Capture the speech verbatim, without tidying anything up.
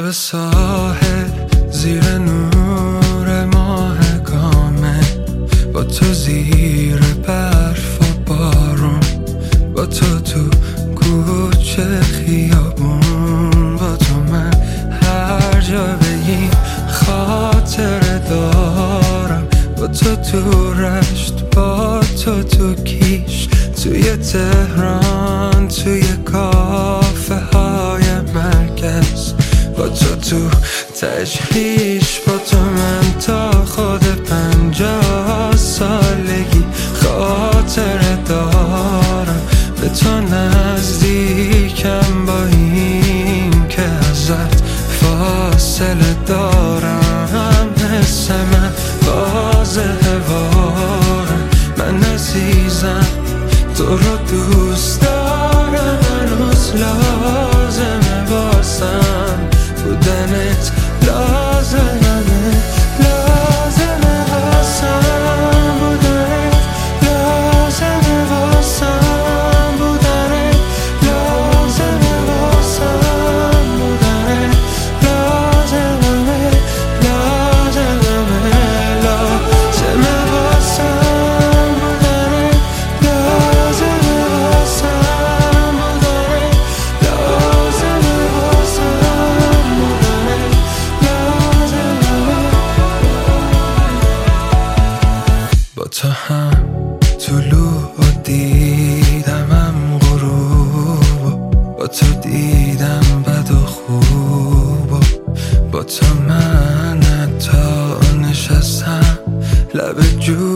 کنار ساحل زیر نور ماه کامل، با تو زیر برف و بارون، با تو تو کوچه خیابون، با تو من هر جا بگی خاطره دارم، با تو تو رشت، با تو تو کیش، توی تهران، توی کافه های مرکز، با تو تو تجریش، با تو من تا خود پنجاه سالگی خاطره دارم، به تو نزدیکم با این که ازت فاصله دارم، حس من واضحه وارم، من عزیزم تو رو دوست دارم، هنوز لازمه واسم بودنت، لازمه لازمه واسم بودنت، لازمه واسم بودنت، لازمه واسم بودنت، لازمه لازمه لازمه واسم بودنت، لازمه واسم بودنت، لازمه واسم بودنت، لازمه. با تو هم طلوع و دیدمم غروب، با تو دیدم بد و خوب، با تو من حتی نشستم لب جو